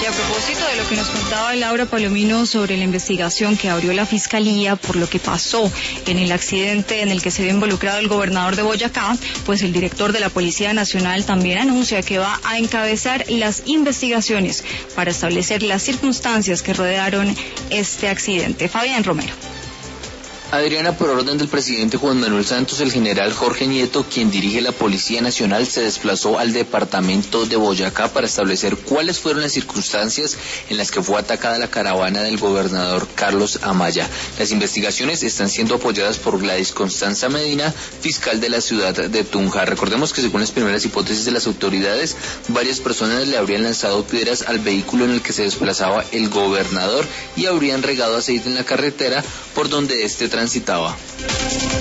Y a propósito de lo que nos contaba Laura Palomino sobre la investigación que abrió la Fiscalía por lo que pasó en el accidente en el que se vio involucrado el gobernador de Boyacá, pues el director de la Policía Nacional también anuncia que va a encabezar las investigaciones para establecer las circunstancias que rodearon este accidente. Fabián Romero. Adriana, por orden del presidente Juan Manuel Santos, el general Jorge Nieto, quien dirige la Policía Nacional, se desplazó al departamento de Boyacá para establecer cuáles fueron las circunstancias en las que fue atacada la caravana del gobernador Carlos Amaya. Las investigaciones están siendo apoyadas por Gladys Constanza Medina, fiscal de la ciudad de Tunja. Recordemos que según las primeras hipótesis de las autoridades, varias personas le habrían lanzado piedras al vehículo en el que se desplazaba el gobernador y habrían regado aceite en la carretera por donde este transitaba.